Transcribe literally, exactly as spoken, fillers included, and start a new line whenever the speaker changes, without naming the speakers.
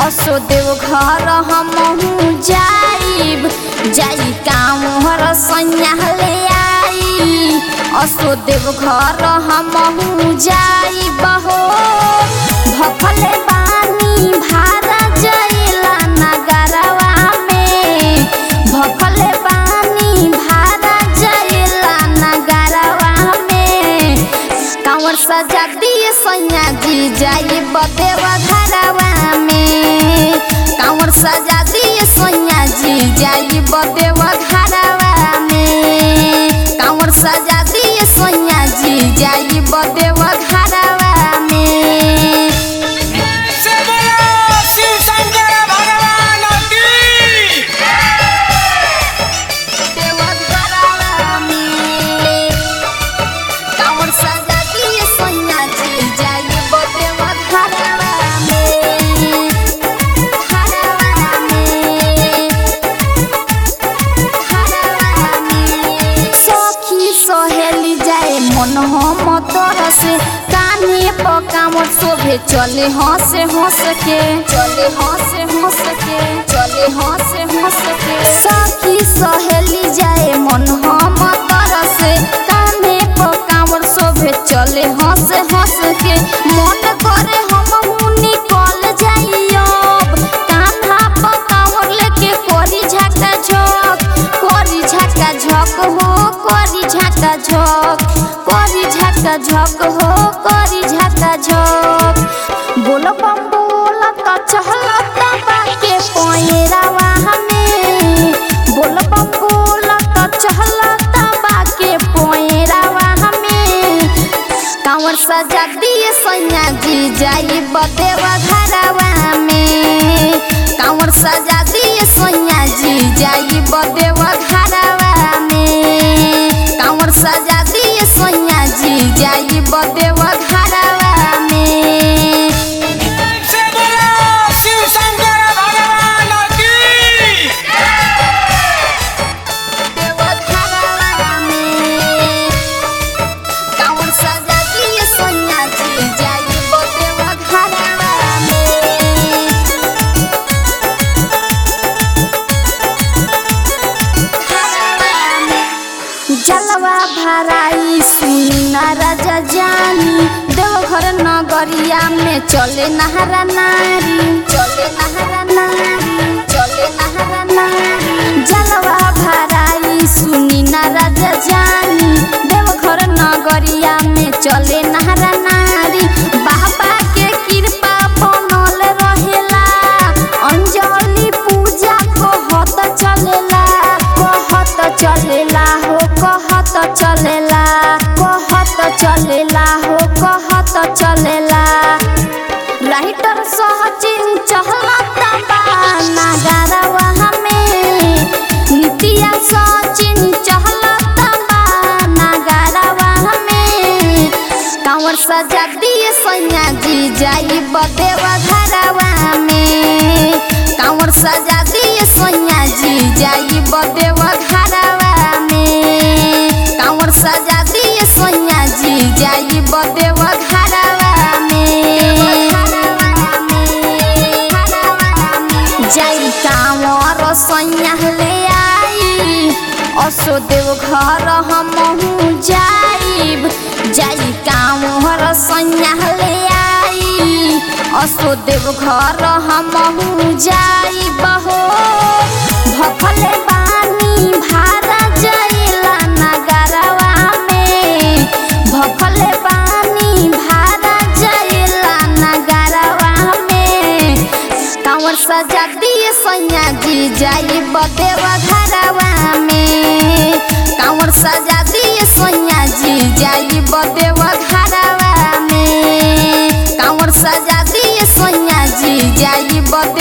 असो देव घर हमहू जाइब जाई कामहर सैया ले आई। असो देव घर हमहू जाइब हो भफले बानी भारा जइला नगरवा में। भफले बानी भारा जइला नगरवा में। कांवर सजा दिए सैया जी जाइब देव घरवा में। कांवर सजा दिए सैया जी जाइब देव घरवा में। कांवर सजा दिए सैया जी जाइब देव घरवा में।
से बोलो शिव शंकर भगवान की।
देव घरवा में कांवर सजा दिए सैया जी जाइब देव घरवा में। घरवा में घरवा में सखी सहेली जाए मन हम तरसे कान्हे पर कांवर शोभे चले हंस हंस के। चले हंस हंस के चले हंस हंस के सखी सहेली जाए मन हम तरसे कान्हे पर कांवर शोभे चले हंस हंस के। मन करे हमहू निकल जाइब कान्हा पर कांवर लेके करी झका झक। करी झका झक हो करी झका झक करी झका झक हो करी झका झक। बोल बम बोल त चहलत बाके पोएरावा हमें। बोल बम बोल त चहलत बाके पोएरावा हमें। कांवर सजा दिए सैया जी जाइब देव घरवा में। कांवर सजा दिए सैया जी जाइब देव घरवा में। कांवर सजा दिए सैया जी जाइब देव घरवा में।
से बोलो शिव शंकर भगवान की।
देव घरवा में कांवर सजा दिए सैया जी जाइब देव घरवा में। जलवा भराई सुना राजा जानी देवघर नगरिया में चले नहरा नारी। चले नहरा नारी चले नहरा नारी जलवा भराई सुनी ना राजा जानी देवघर नगरिया में चले नहरा नारी। बाबा के कृपा बनल रहेला अंजलि पूजा कहत चलेला। कहत चलेला हो कहत चलेला कहत चलेला हो कहत चलेला। राइटर सहचिन चहलत बा नगरवा में। नितिया सचिन चहलत बा नगरवा में। कांवर सजा दिए सैया जी जाइब देव घरवा में। कांवर सजा दिए सैया जी जाइब देव घरवा में। कांवर सजा दिए सैया जी जाइब देव घरवा में। जाई कांवर सैया ले आई। असो देव घर हमहू जाइब जाई कांवर सैया ले आई। असो देव घर हमहू जाइब हो भफले बानी भारा जइला नगरवा में। भफले बानी भारा जइला नगरवा में। कांवर सजा दिए सैया जी जाइब देव घरवा में। कांवर सजा दिए सैया जी जाइब देव घरवा में। कांवर सजा दिए सैया जी जाइब